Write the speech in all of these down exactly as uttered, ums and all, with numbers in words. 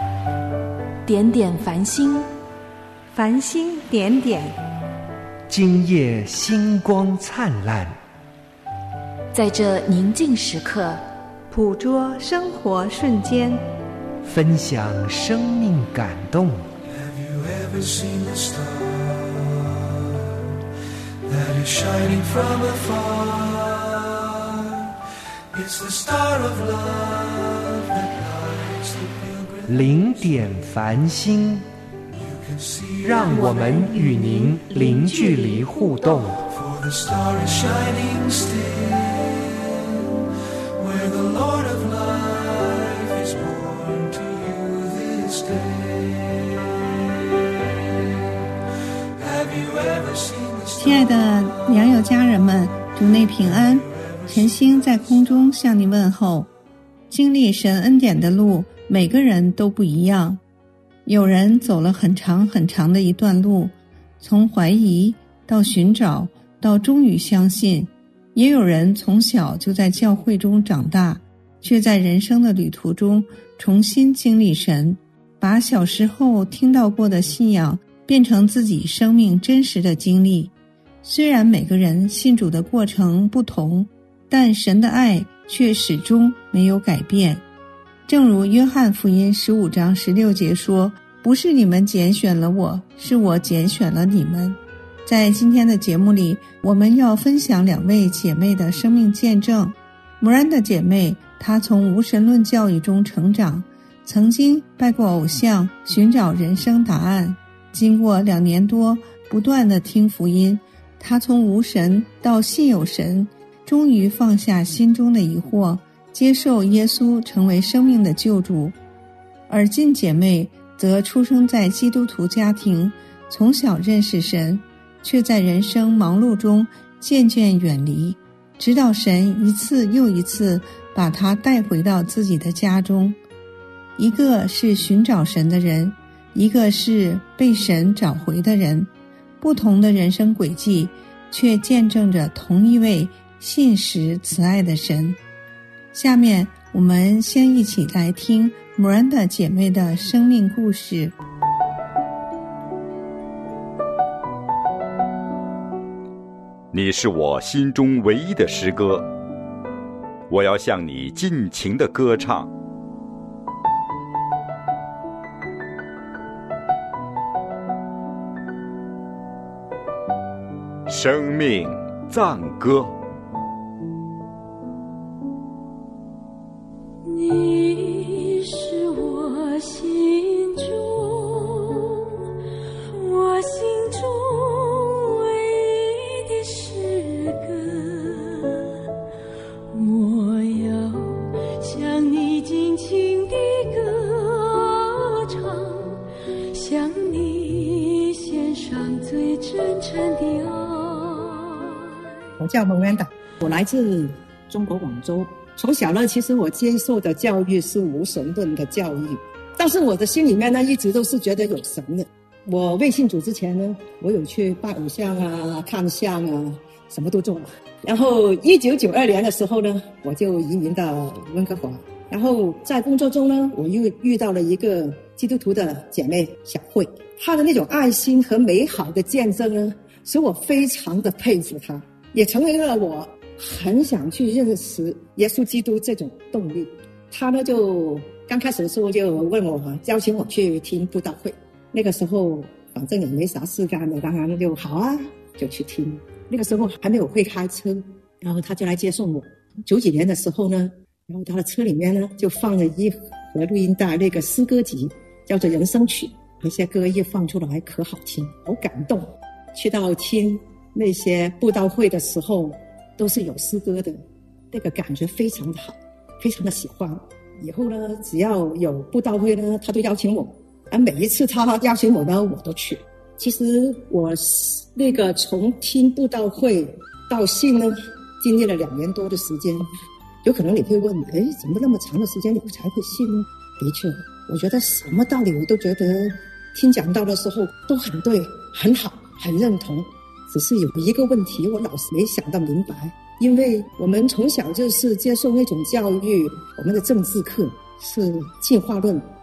点点繁星， 繁星点点， 今夜星光灿烂。 在这宁静时刻， 捕捉生活瞬间， 分享生命感动。 Have you ever seen the star that is shining from afar? It's the star of love that lights the pilgrim. 零点繁星，让我们与您零距离互动。 For the star is shining still, where the Lord of life is born to you this day. Have you ever seen the star? 亲爱的良友家人们，主内平安，晨星在空中向您问候。经历神恩典的路，每个人都不一样。有人走了很长很长的一段路，从怀疑到寻找，到终于相信。也有人从小就在教会中长大，却在人生的旅途中重新经历神，把小时候听到过的信仰变成自己生命真实的经历。虽然每个人信主的过程不同，但神的爱却始终没有改变。正如约翰福音十五章十六节说，不是你们拣选了我，是我拣选了你们。在今天的节目里，我们要分享两位姐妹的生命见证。穆兰达姐妹，她从无神论教育中成长，曾经拜过偶像，寻找人生答案。经过两年多不断的听福音，她从无神到信有神，终于放下心中的疑惑，接受耶稣成为生命的救主。而金姐妹则出生在基督徒家庭，从小认识神，却在人生忙碌中渐渐远离，直到神一次又一次把她带回到自己的家中。一个是寻找神的人，一个是被神找回的人，不同的人生轨迹，却见证着同一位信实慈爱的神。下面我们先一起来听 Miranda 姐妹的生命故事。 你是我心中唯一的诗歌，我要向你尽情地歌唱。生命赞歌。 你是我心中，我心中唯一的诗歌，我要向你尽情地歌唱，向你献上最真诚的爱。 我叫蒙元达，我来自中国广州。从小呢，其实我接受的教育是无神论的教育，但是我的心里面呢，一直都是觉得有神的。我未信主之前呢，我有去拜偶像啊、看相啊，什么都做了。然后一九九二年的时候呢，我就移民到温哥华。然后在工作中呢，我又遇到了一个基督徒的姐妹小慧，她的那种爱心和美好的见证呢，使我非常的佩服她，也成为了我很想去认识耶稣基督这种动力。他呢就刚开始的时候就问我，邀请我去听布道会。那个时候反正也没啥事干的，当然就好啊，就去听。那个时候还没有会开车，然后他就来接送我。九几年的时候呢，然后他的车里面呢就放了一盒录音带，那个诗歌集叫做人生曲，那些歌一放出来可好听，好感动。去到听那些布道会的时候都是有诗歌的，那个感觉非常的好，非常的喜欢。以后呢，只要有布道会呢，他都邀请我，而每一次他邀请我呢，我都去。其实我那个从听布道会到信呢，经历了两年多的时间。有可能你会问，诶，怎么那么长的时间你才会信呢？的确，我觉得什么道理我都觉得听讲道的时候都很对，很好，很认同。只是有一个问题，我老是没想到明白，因为我们从小就是接受那种教育，我们的政治课是进化论，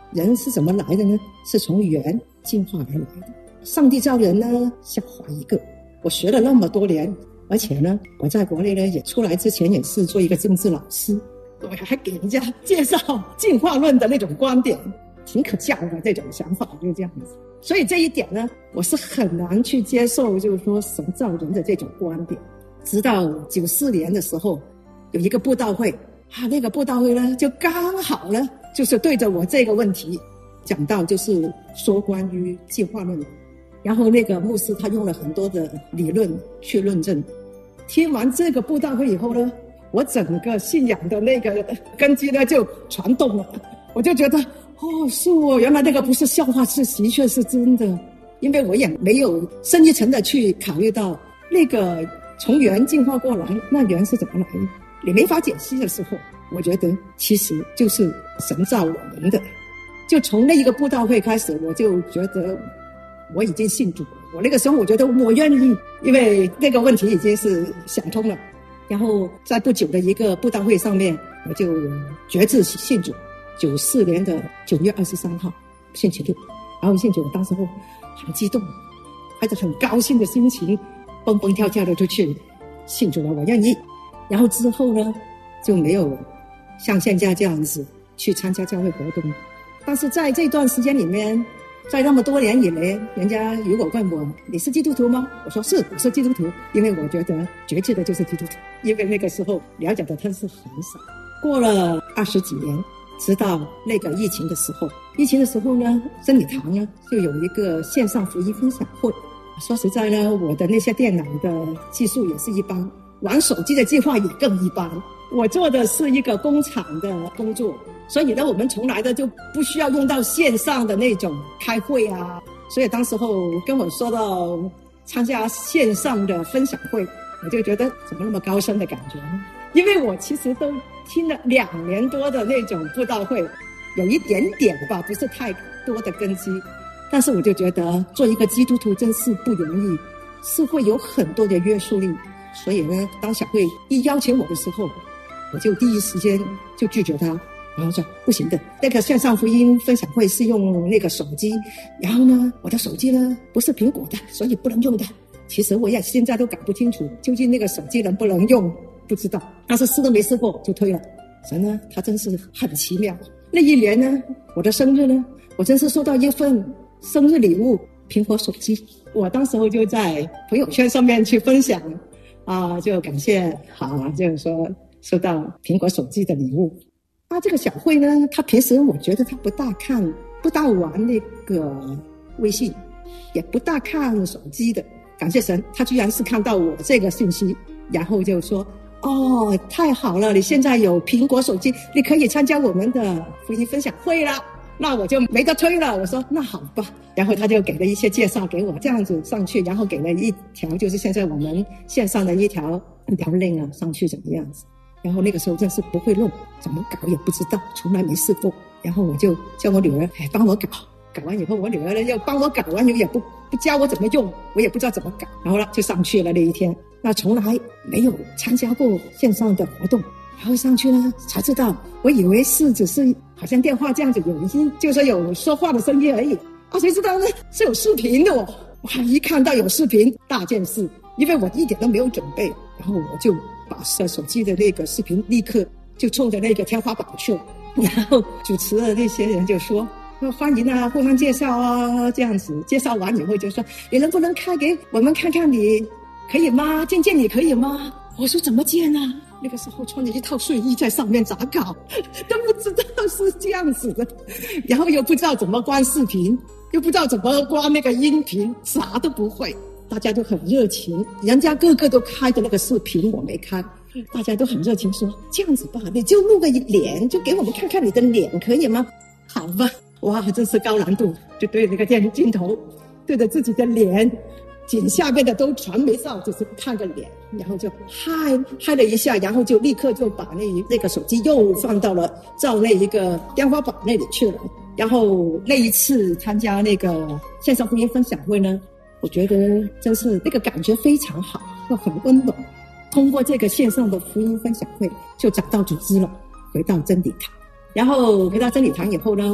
人是怎么来的呢？是从缘进化而来的。上帝造人呢，像花一个。我学了那么多年，而且呢，我在国内呢也出来之前也是做一个政治老师，我还给人家介绍进化论的那种观点，挺可笑的这种想法，就这样子。所以这一点呢，我是很难去接受，就是说神造人的这种观点。直到九四年的时候，有一个布道会啊，那个布道会呢，就刚好呢，就是对着我这个问题讲到，就是说关于进化论。然后那个牧师他用了很多的理论去论证。听完这个布道会以后呢，我整个信仰的那个根基呢就传动了。我就觉得哦，是哦，原来那个不是笑话，是的确是真的。因为我也没有深一层的去考虑到那个从缘进化过来，那缘是怎么来的，你没法解析的时候，我觉得其实就是神造我们的。就从那一个布道会开始，我就觉得我已经信主了。我那个时候我觉得我愿意，因为那个问题已经是想通了。然后在不久的一个布道会上面，我就决志信主。九四年的九月二十三号，星期六，然后信主，我当时候很激动，怀着很高兴的心情，蹦蹦跳跳的就去信主了，我愿意。然后之后呢，就没有像现在这样子去参加教会活动。但是在这段时间里面，在那么多年以来，人家如果问我你是基督徒吗？我说是，我是基督徒，因为我觉得决志的就是基督徒。因为那个时候了解的他是很少。过了二十几年，直到那个疫情的时候，疫情的时候呢，真理堂呢就有一个线上福音分享会。说实在呢，我的那些电脑的技术也是一般，玩手机的计划也更一般。我做的是一个工厂的工作，所以呢，我们从来的就不需要用到线上的那种开会啊。所以当时候跟我说到参加线上的分享会，我就觉得怎么那么高深的感觉呢？因为我其实都听了两年多的那种布道会，有一点点吧，不是太多的根基。但是我就觉得做一个基督徒真是不容易，是会有很多的约束力。所以呢，当小慧一邀请我的时候，我就第一时间就拒绝他，然后说不行的，那个线上福音分享会是用那个手机，然后呢，我的手机呢不是苹果的，所以不能用的。其实我也现在都搞不清楚究竟那个手机能不能用，不知道。但是试都没试过就推了。神呢，他真是很奇妙。那一年呢，我的生日呢，我真是收到一份生日礼物，苹果手机。我当时候就在朋友圈上面去分享啊，就感谢啊，就是说收到苹果手机的礼物。啊，这个小慧呢，她平时我觉得她不大看不大玩那个微信，也不大看手机的。感谢神，她居然是看到我这个信息，然后就说哦，太好了，你现在有苹果手机，你可以参加我们的福音分享会了。那我就没得推了，我说那好吧。然后他就给了一些介绍给我，这样子上去，然后给了一条就是现在我们线上的一条一条 link 啊，上去怎么样子。然后那个时候真是不会弄，怎么搞也不知道，从来没试过。然后我就叫我女儿哎帮我搞，搞完以后我女儿呢又帮我搞完也不不教我怎么用，我也不知道怎么搞。然后呢就上去了那一天，那从来没有参加过线上的活动。然后上去呢才知道，我以为是只是好像电话这样子有音，就是有说话的声音而已啊，谁知道呢是有视频的哦。哇，一看到有视频大件事，因为我一点都没有准备，然后我就把手机的那个视频立刻就冲着那个天花板去了。然后主持的那些人就说欢迎啊，互相介绍啊，这样子介绍完以后就说你能不能开给我们看看，你可以吗？见见你可以吗？我说怎么见啊？那个时候穿着一套睡衣在上面咋搞，都不知道是这样子的，然后又不知道怎么关视频，又不知道怎么关那个音频，啥都不会。大家都很热情，人家个个都开的那个视频我没开，大家都很热情说这样子吧，你就录个脸，就给我们看看你的脸可以吗？好吧。哇，真是高难度，就对那个电镜头对着自己的脸，紧下面的都传没上，就是看个脸，然后就嗨嗨了一下，然后就立刻就把那那个手机又放到了照那一个天花板那里去了。然后那一次参加那个线上福音分享会呢，我觉得真是那个感觉非常好，很温暖。通过这个线上的福音分享会就找到组织了，回到真理堂。然后回到真理堂以后呢，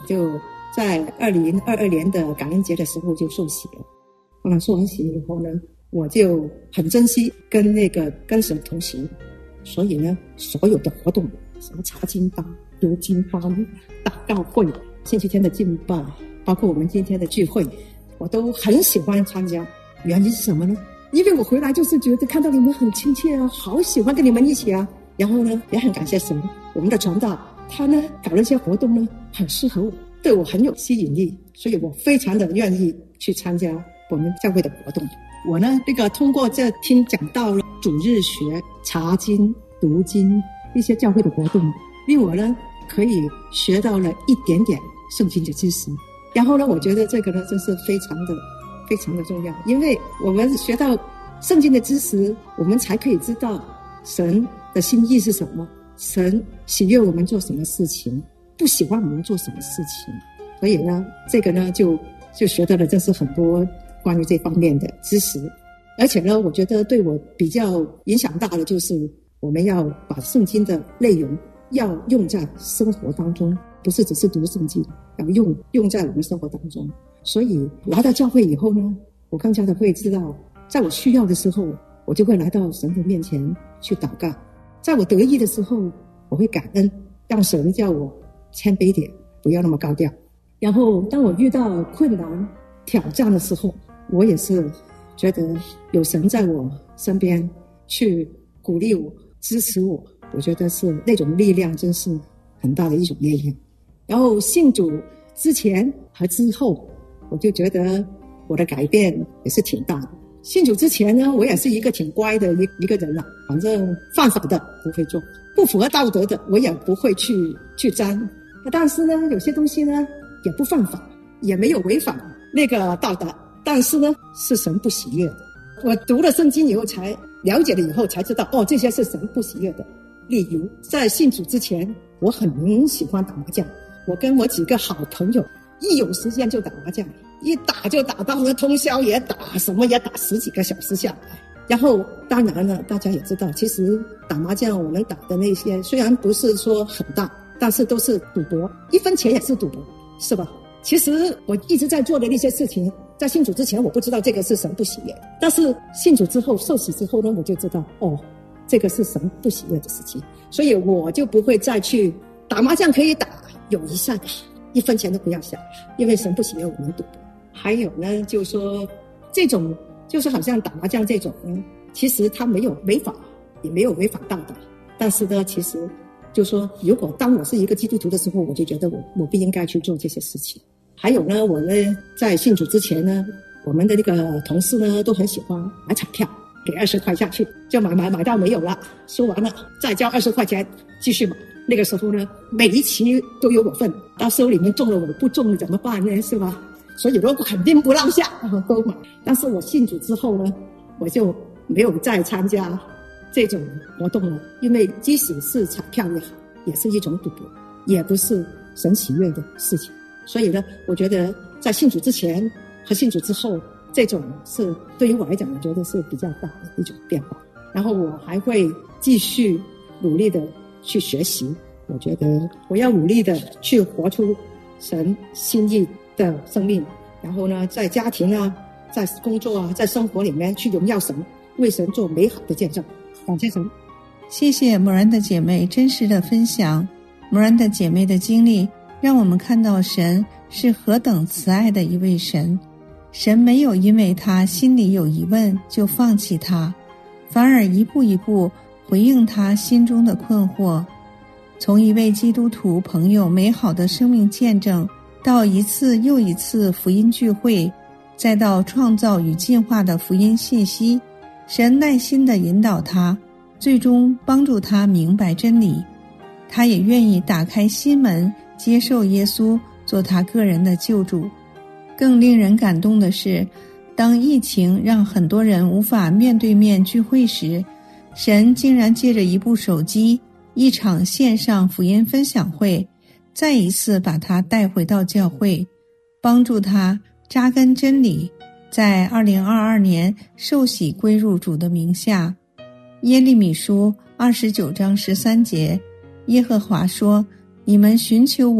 就在二零二二年的感恩节的时候就受洗了。后来受完洗以后呢，我就很珍惜跟那个跟神同行，所以呢，所有的活动，什么查经班、读经班、祷告会、星期天的敬拜，包括我们今天的聚会，我都很喜欢参加。原因是什么呢？因为我回来就是觉得看到你们很亲切啊，好喜欢跟你们一起啊。然后呢，也很感谢神，我们的传道他呢搞了一些活动呢，很适合我，对我很有吸引力，所以我非常的愿意去参加我们教会的活动。我呢，这个通过这听讲道、主日学、查经、读经一些教会的活动，令我呢可以学到了一点点圣经的知识。然后呢，我觉得这个呢真是非常的非常的重要，因为我们学到圣经的知识，我们才可以知道神的心意是什么，神喜悦我们做什么事情，不喜欢我们做什么事情。所以呢，这个呢就就学到了真是很多关于这方面的知识。而且呢，我觉得对我比较影响大的就是我们要把圣经的内容要用在生活当中，不是只是读圣经，要用用在我们生活当中。所以来到教会以后呢，我更加的会知道，在我需要的时候，我就会来到神的面前去祷告；在我得意的时候，我会感恩，让神叫我谦卑点，不要那么高调。然后当我遇到困难挑战的时候，我也是觉得有神在我身边去鼓励我、支持我，我觉得是那种力量真是很大的一种力量。然后信主之前和之后，我就觉得我的改变也是挺大的。信主之前呢，我也是一个挺乖的一一个人了、啊，反正犯法的不会做，不符合道德的我也不会去去沾。但是呢，有些东西呢也不犯法，也没有违反那个道德，但是呢是神不喜悦的。我读了圣经以后才了解了以后才知道，哦，这些是神不喜悦的。例如在信主之前，我很喜欢打麻将，我跟我几个好朋友一有时间就打麻将，一打就打到了通宵也打，什么也打十几个小时下来。然后当然了，大家也知道，其实打麻将我们打的那些虽然不是说很大，但是都是赌博，一分钱也是赌博，是吧？其实我一直在做的那些事情，在信主之前我不知道这个是神不喜悦，但是信主之后受洗之后呢，我就知道，哦，这个是神不喜悦的事情，所以我就不会再去打麻将，可以打，有一下打，一分钱都不要下，因为神不喜悦我们赌博。还有呢，就是说这种就是好像打麻将这种呢，其实它没有违法，也没有违反道德，但是呢，其实就是说，如果当我是一个基督徒的时候，我就觉得我我不应该去做这些事情。还有呢，我呢在信主之前呢，我们的那个同事呢都很喜欢买彩票，给二十块下去，就买买买到没有了，输完了再交二十块钱继续买。那个时候呢，每一期都有我份，到时候你们中了我不中了怎么办呢？是吧？所以我肯定不落下，都买。但是我信主之后呢，我就没有再参加这种活动了，因为即使是彩票也好，也是一种赌博，也不是神喜悦的事情。所以呢，我觉得在信主之前和信主之后，这种是对于我来讲，我觉得是比较大的一种变化。然后我还会继续努力的去学习，我觉得我要努力的去活出神心意的生命，然后呢，在家庭啊，在工作啊，在生活里面去荣耀神，为神做美好的见证。感谢神。 谢谢莫然的姐妹真实的分享。莫然的姐妹的经历让我们看到神是何等慈爱的一位神，神没有因为他心里有疑问就放弃他，反而一步一步回应他心中的困惑。从一位基督徒朋友美好的生命见证，到一次又一次福音聚会，再到创造与进化的福音信息，神耐心地引导他，最终帮助他明白真理。他也愿意打开心门，接受耶稣做他个人的救主。更令人感动的是，当疫情让很多人无法面对面聚会时，神竟然借着一部手机，一场线上福音分享会，再一次把他带回到教会，帮助他扎根真理，在二零二二年受洗归入主的名下。耶利米书二十九章十三节，耶和华说，你们寻求我，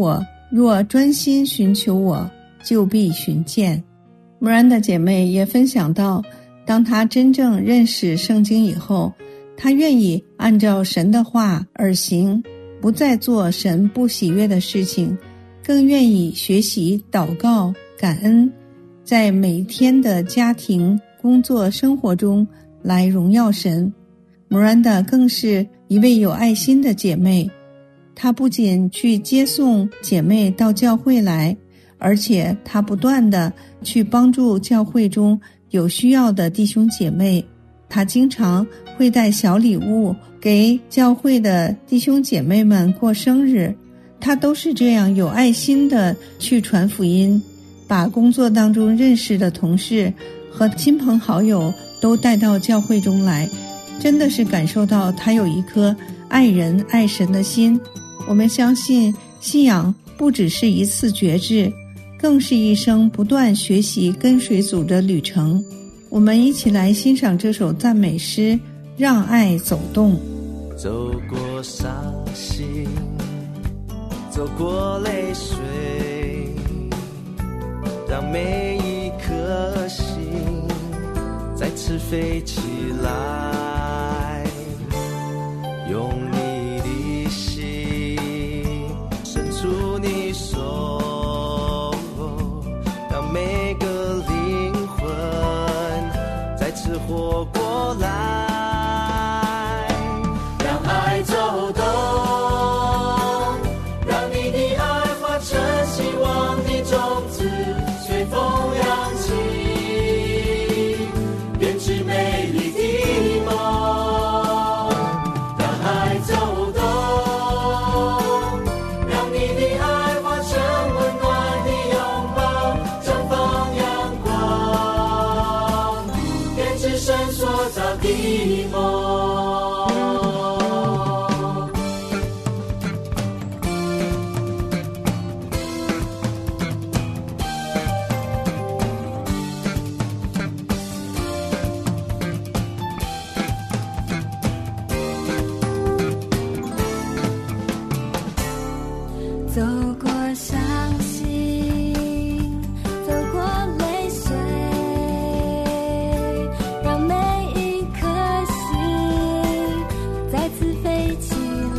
若专心寻求我，就必寻见。穆兰达姐妹也分享到，当她真正认识圣经以后，她愿意按照神的话而行，不再做神不喜悦的事情，更愿意学习祷告、感恩，在每天的家庭、工作、生活中来荣耀神。穆兰达更是一位有爱心的姐妹，她不仅去接送姐妹到教会来，而且她不断地去帮助教会中有需要的弟兄姐妹。她经常会带小礼物给教会的弟兄姐妹们过生日，她都是这样有爱心地去传福音，把工作当中认识的同事和亲朋好友都带到教会中来，真的是感受到她有一颗爱人爱神的心。我们相信信仰不只是一次觉知，更是一生不断学习跟随主的旅程。我们一起来欣赏这首赞美诗《让爱走动》。 走过伤心，走过泪水，让每一颗心再次飞起来，用你的心伸出你手，让每个灵魂再次活过来，让爱走动，让你的爱化成希望的种子，随风扬起，编织美丽的梦。让爱走动，让你的爱化成温暖的拥抱，绽放阳光，编织神所造的梦。 走过伤心，走过泪水，让每一颗心再次飞起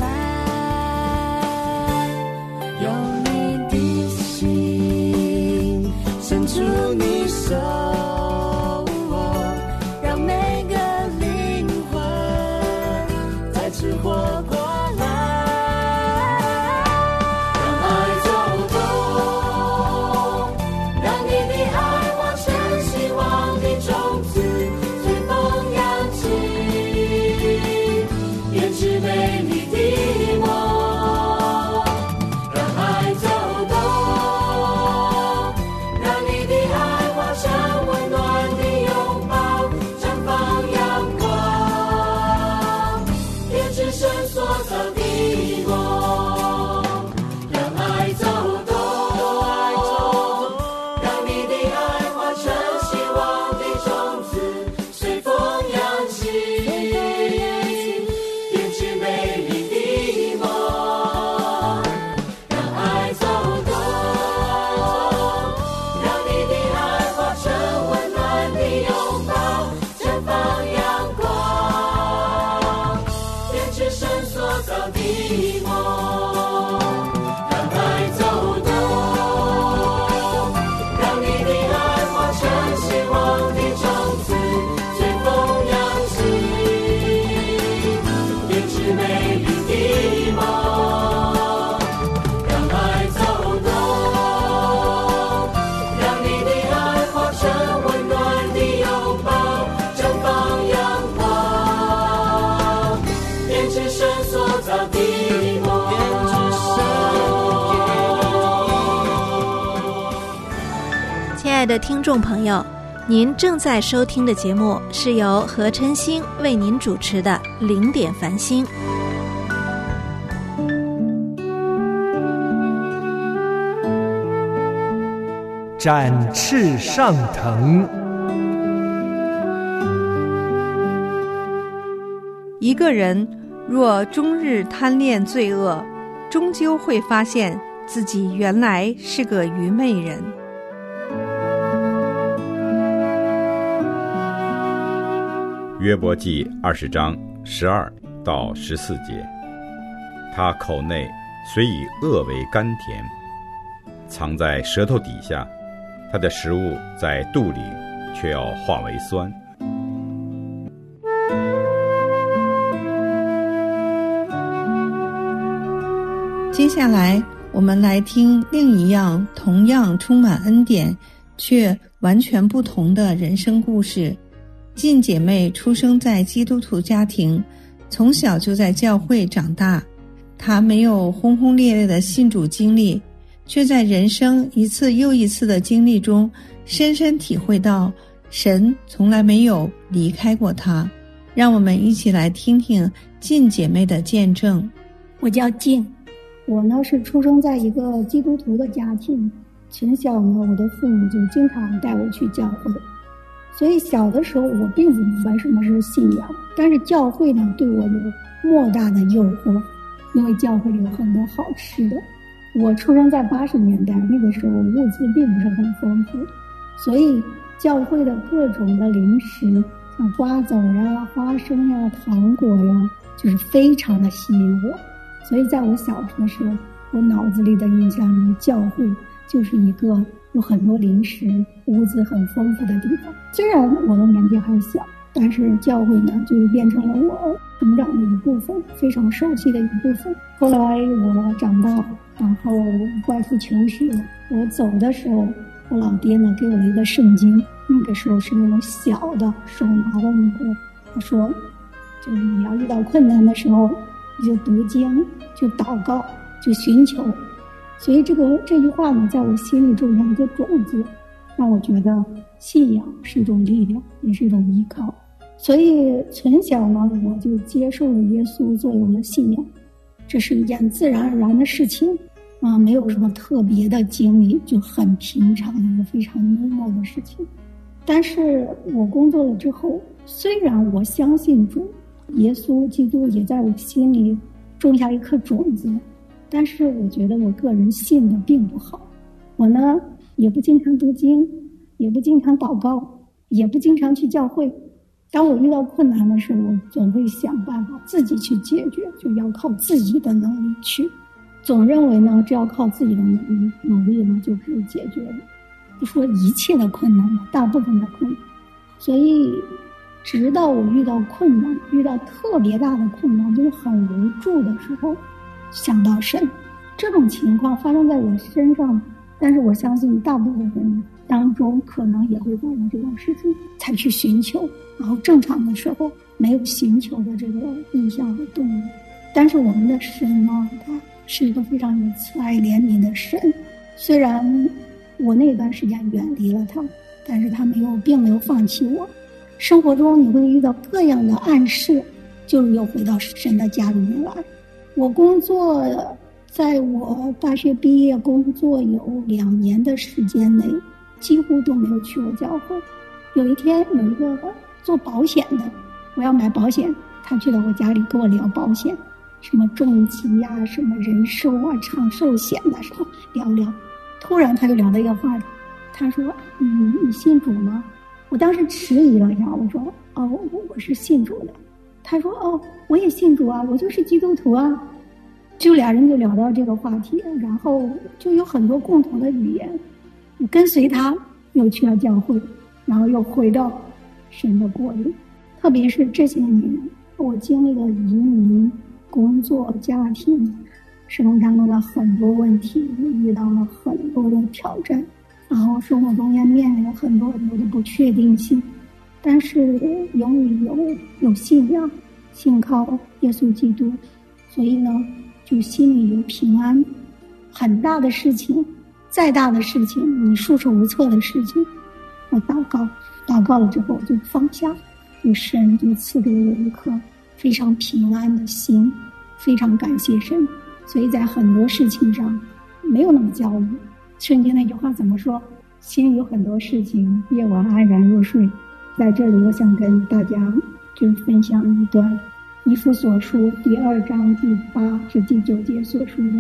来，用你的心伸出你手，让每个灵魂再次活过来。 亲爱的听众朋友，您正在收听的节目是由何琛星为您主持的零点繁星。 展翅上腾。 一个人若终日贪恋罪恶，终究会发现自己原来是个愚昧人。 约伯记二十章十二到十四节，他口内虽以恶为甘甜，藏在舌头底下，他的食物在肚里，却要化为酸。 接下来我们来听另一样同样充满恩典却完全不同的人生故事。晋姐妹出生在基督徒家庭，从小就在教会长大。她没有轰轰烈烈的信主经历，却在人生一次又一次的经历中深深体会到神从来没有离开过她。让我们一起来听听晋姐妹的见证。 我叫晋，我呢是出生在一个基督徒的家庭，从小呢我的父母就经常带我去教会，所以小的时候我并不明白什么是信仰，但是教会呢对我有莫大的诱惑，因为教会里有很多好吃的。我出生在八十年代，那个时候物资并不是很丰富，所以教会的各种的零食，像瓜子啊、花生呀、糖果呀，就是非常的吸引我。所以在我小的时候，我脑子里的印象里，教会就是一个有很多零食、物资很丰富的地方。虽然我的年纪还小，但是教会呢，就变成了我成长的一部分，非常熟悉的一部分。后来我长大，然后外出求学，我走的时候，我老爹呢给我了一个圣经，那个时候是那种小的手拿的那个，他说，就是你要遇到困难的时候，你就读经，就祷告，就寻求。所以这个这句话呢，在我心里种下一个种子，让我觉得信仰是一种力量，也是一种依靠。所以从小呢，我就接受了耶稣作为我的信仰，这是一件自然而然的事情啊、呃，没有什么特别的经历，就很平常的一个非常 normal 的事情。但是我工作了之后，虽然我相信主，耶稣基督也在我心里种下一颗种子，但是我觉得我个人信的并不好。我呢也不经常读经，也不经常祷告，也不经常去教会。当我遇到困难的时候，我总会想办法自己去解决，就要靠自己的能力去。总认为呢，只要靠自己的能力努力呢就可以解决了。不说一切的困难吧，大部分的困难。所以直到我遇到困难，遇到特别大的困难，就是很无助的时候，想到神。这种情况发生在我身上，但是我相信大部分人当中可能也会发生这种事情，才去寻求，然后正常的时候没有寻求的这个意向和动力。但是我们的神呢，他是一个非常有慈爱怜悯的神。虽然我那段时间远离了他，但是他没有并没有放弃我。生活中你会遇到各样的暗示，就是又回到神的家里面来。我工作，在我大学毕业工作有两年的时间内，几乎都没有去过教会。有一天有一个做保险的，我要买保险，他去到我家里跟我聊保险，什么重疾啊，什么人寿啊，长寿险的什么聊聊。突然他就聊到一个话题，他说：“嗯，你信主吗？”我当时迟疑了一下，我说：“哦，我我是信主的。”他说：“哦，我也信主啊，我就是基督徒啊。”就俩人就聊到这个话题，然后就有很多共同的语言。我跟随他又去了教会，然后又回到神的国里。特别是这些年，我经历了移民、工作、家庭生活当中的很多问题，遇到了很多的挑战，然后生活中也面临了很多很多的不确定性。但是由于有有信仰，信靠耶稣基督，所以呢就心里有平安。很大的事情，再大的事情，你束手无策的事情，我祷告，祷告了之后就放下，就神就赐给我一颗非常平安的心，非常感谢神。所以在很多事情上没有那么焦虑。圣经那句话怎么说？心里有很多事情，夜晚安然入睡。在这里我想跟大家就分享一段以弗所书第二章第八至第九节所说的：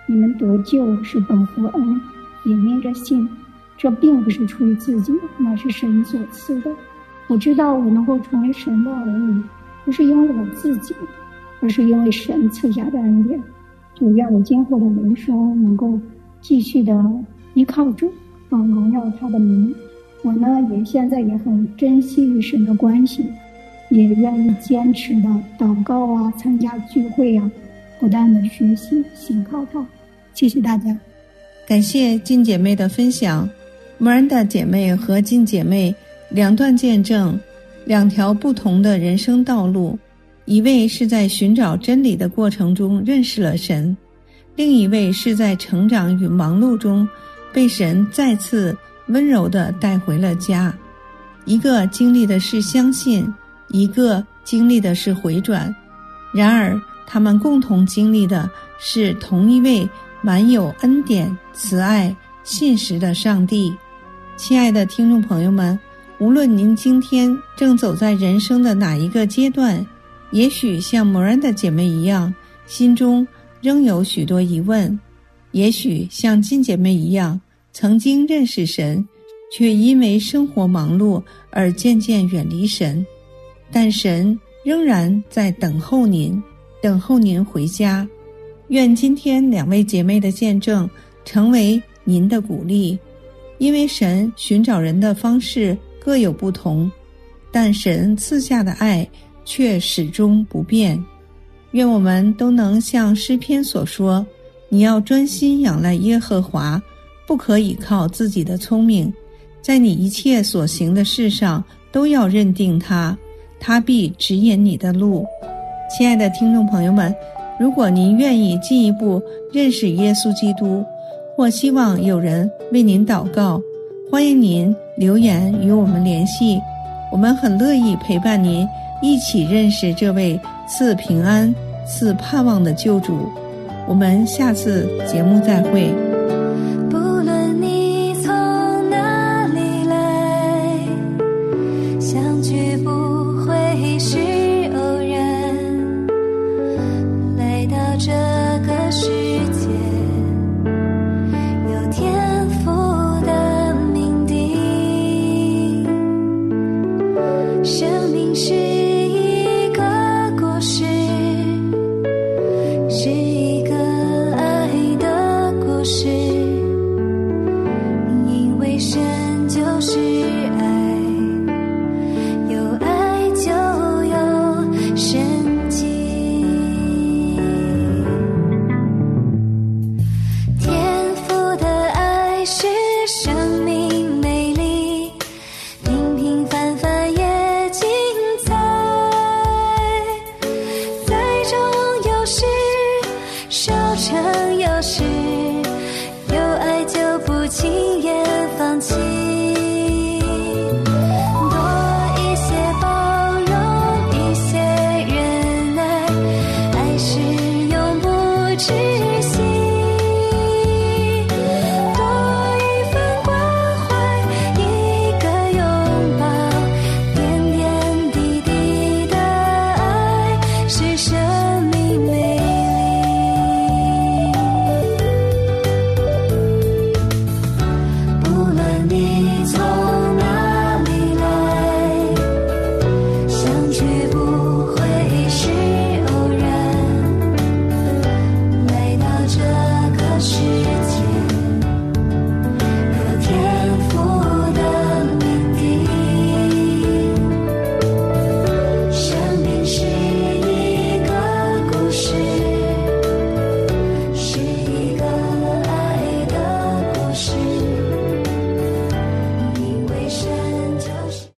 你们得救是本乎恩，也因着信。这并不是出于自己，那是神所赐的。我知道我能够成为神的儿女，不是因为我自己，而是因为神赐下的恩典。就愿我今后的人生能够继续的依靠主，嗯，荣耀他的名。我呢，也现在也很珍惜与神的关系，也愿意坚持的祷告啊，参加聚会啊，不断的学习，信靠他。谢谢大家。 感谢金姐妹的分享。莫兰达姐妹和金姐妹两段见证，两条不同的人生道路。一位是在寻找真理的过程中认识了神，另一位是在成长与忙碌中被神再次温柔地带回了家。一个经历的是相信，一个经历的是回转。然而他们共同经历的是同一位满有恩典、慈爱、信实的上帝。亲爱的听众朋友们，无论您今天正走在人生的哪一个阶段，也许像莫兰达姐妹一样，心中仍有许多疑问，也许像金姐妹一样，曾经认识神，却因为生活忙碌而渐渐远离神。但神仍然在等候您，等候您回家。愿今天两位姐妹的见证成为您的鼓励，因为神寻找人的方式各有不同，但神赐下的爱却始终不变。愿我们都能像诗篇所说，你要专心仰赖耶和华，不可倚靠自己的聪明，在你一切所行的事上都要认定他，他必指引你的路。亲爱的听众朋友们，如果您愿意进一步认识耶稣基督，或希望有人为您祷告，欢迎您留言与我们联系，我们很乐意陪伴您一起认识这位赐平安、赐盼望的救主。我们下次节目再会。